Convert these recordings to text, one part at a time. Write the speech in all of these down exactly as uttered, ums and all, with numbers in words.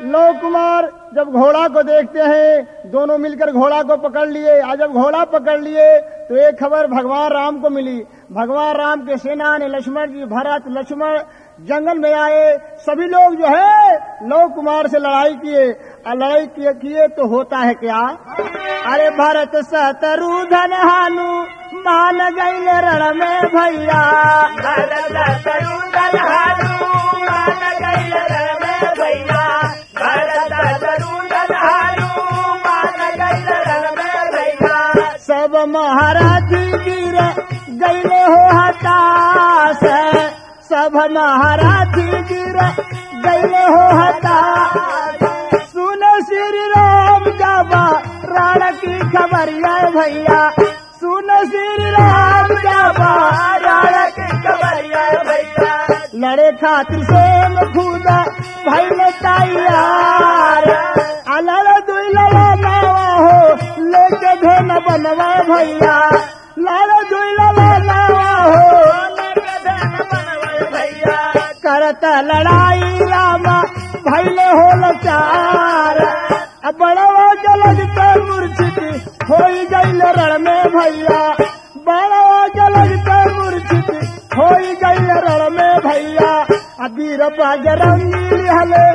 Love Kumar जब घोड़ा को देखते हैं, दोनों मिलकर घोड़ा को पकड़ लिए। आज जब घोड़ा पकड़ लिए तो एक खबर भगवान राम को मिली। भगवान राम के सेना ने लक्ष्मण जी, भरत, लक्ष्मण जंगल में आए। सभी लोग जो है लव कुमार से लड़ाई किए। और लड़ाई किए, किए तो होता है क्या? अरे भरत शत्रुघ्न हानु मान गए रण में भैया। भरत शत्रुघ्न हानु मान गए रण में भैया। भरत शत्रुघ्न हानु मान गए रण में भैया। सब महाराजी गिर गए हो हताश। सब महाराजी गिर गए हो हताश। सुनो श्री राम जाबा राण की खबरिया भैया। सुनो श्री राम जाबा राण की खबरिया भैया। लड़े खातिर से खुदा भाई ने तैयार। अलग दुइला नावा हो लेके धन बनवा भैया। लाल दुइला नावा हो लेके धन बनवा भैया। करता लड़ाई रामा भैले हो लचार। अब बड़वा जलगता मूर्छित हो गई रण में भैया। बड़वा जलगता मूर्छित हो गई रण में भैया। अबीर बजरंगी हले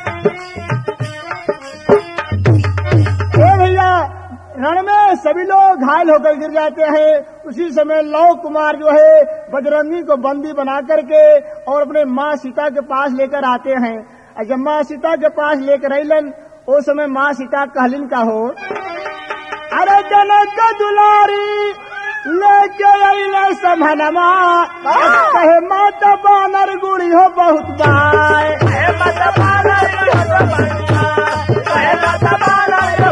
भैया रण में सभी लोग घायल होकर गिर जाते हैं। उसी समय लव कुमार जो है बजरंगी को बंदी बना करके और अपने माँ सीता के पास लेकर आते हैं। और जब माँ सीता के पास लेकर अलन उस समय माँ सीता कहलिन का हो, अरे जनक दुलारी लेके अइले समनमा। कहे माता बानर गुड़ी हो बहुत बाय। माता बानर माता बानर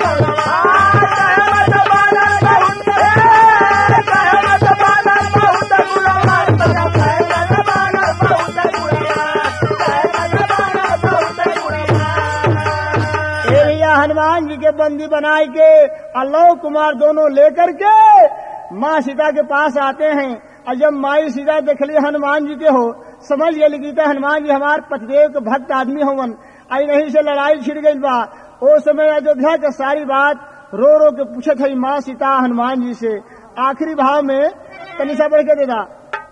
हनुमान जी के बंदी बनाए के लव कुमार दोनों लेकर के माँ सीता के पास आते हैं। और जब माई सीता देख ली हनुमान जी के हो, समझ गए गीता हनुमान जी हमारे पतिदेव के भक्त आदमी होवन। आई नहीं से लड़ाई छिड़ गई बा। ओ समय अयोध्या के सारी बात रो रो के पूछे थे माँ सीता हनुमान जी से। आखिरी भाव में कनिसा बढ़ के देगा,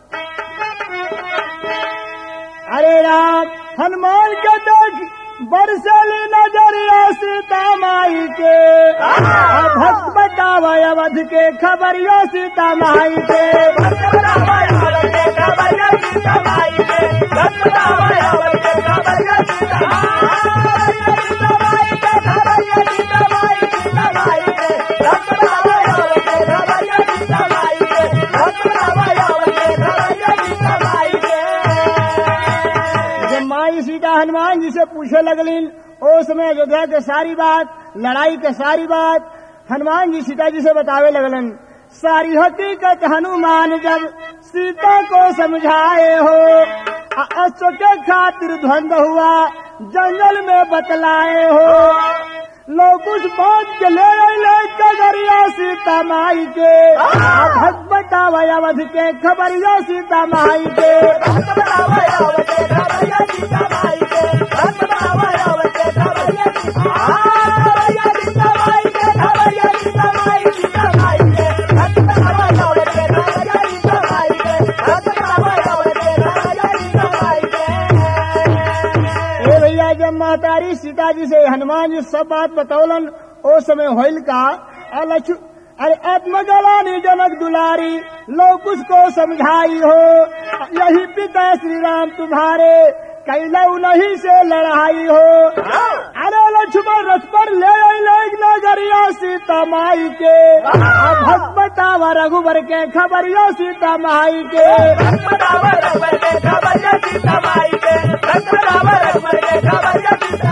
अरे राम हनुमान के देख बरसली नजरिया सीता माई के। भक्त बतावा अवध के खबरिया सीता माई के। भक्त बतावा अवध के खबरिया सीता माई के। भक्त बतावा अवध के खबरिया सीता माई के। सीता माई के खबरिया सीता माई सीता माई के। भक्त बतावा अवध के खबरिया सीता माई के। भक्त बतावा अवध के खबरिया सीता माई के। जब माई सीता हनुमान जी से पूछे लगलिन उस समय अयोध्या के सारी बात, लड़ाई के सारी बात हनुमान जी सीता जी से बतावे लगलन। सारी हकीकत हनुमान जब सीता को समझाए हो। अश्व के खातिर ध्वंद हुआ जंगल में बतलाए हो। लोग कुछ बात के ले ले कगरिया सीता माई के। भक्त बतावा अवध के खबरिया सीता माई के। भक्त बतावा अवध के खबरिया सीता माई के। भक्त बतावा अवध के खबरिया सीता माई के। खबरिया सीता माई सीता माई के। भक्त बतावा अवध के खबरिया सीता माई के। भक्त बतावा अवध के खबरिया सीता माई के। ए भैया जब महतारी सीता जी से हनुमान जी सब बात बतौलन ओ समय होइल का अलछ अरे आत्मजलानी जनक दुलारी लोग उसको समझाई हो। यही पिता श्री राम तुम्हारे कैलऊ नहीं से लड़ाई हो। अरे लक्ष्मण रथ पर ले नगरिया सीता माई के। भक्त बतावा रघुवर के खबरिया सीता माई के। भक्त बतावा रघुवर के खबरिया सीता माई के। भक्त बतावा रघुवर के खबरिया सीता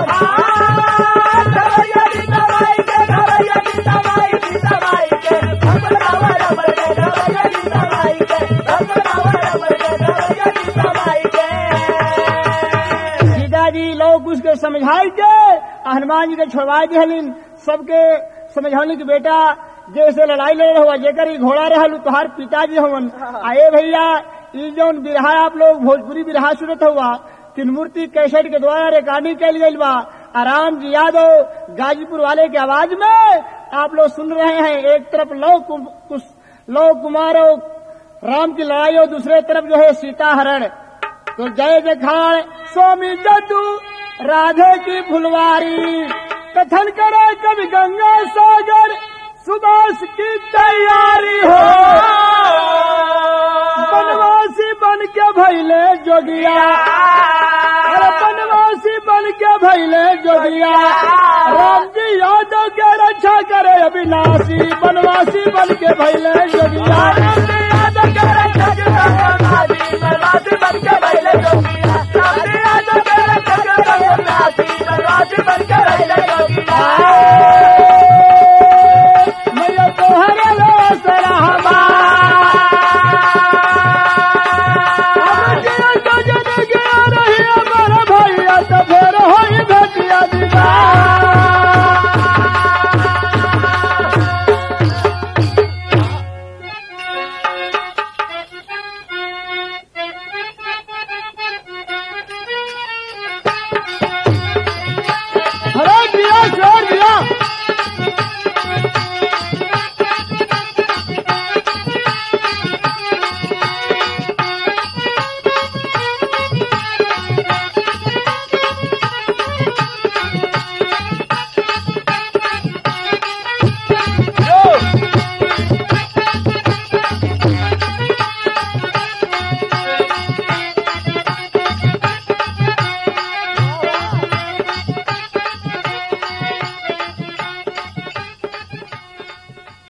माई के। खबरिया सीता माई के। खबरिया सीता माई सीता माई के। भक्त बतावा रघुवर के खबरिया सीता माई के। भक्त बतावा रघुवर के खबरिया सीता माई के। सीता जी लोग उसके समझाई के हनुमान जी के छोड़वाए दिहलिन। सबके समझाने की बेटा जैसे लड़ाई ले रहे हुआ जेकर ही घोड़ा रहल तुहार पिताजी हवन। आए भैया ई जौन बिरहा आप लोग भोजपुरी बिरहा सुनत हुआ तीन मूर्ति कैसेट के द्वारा रिकॉर्डिंग कैल गई बा। आराम जी यादव गाजीपुर वाले की आवाज में आप लोग सुन रहे हैं। एक तरफ लव कुम, कुस, लव कुमार और राम की लड़ाई और दूसरे तरफ जो है सीता हरण। तो जय जखाड़ स्वामी जदू राधे की फुलवारी कथन करे कवि गंगा सागर सुभाष की तैयारी हो। बनवासी बन के भैले जोगिया, अरे बनवासी बन के भैले जोगिया, राम जी यादव के रक्षा करे अविनाशी। बनवासी बन के भैले जोगिया, राम जी यादव के रक्षा करे अविनाशी। बनवासी बन के भैले जोगिया, राम जी यादव के रक्षा करे अविनाशी। बनवासी बन के भैले जोगिया। मैया तोहरे लोसरा भैया तो फेर होई भेटिया दीवार।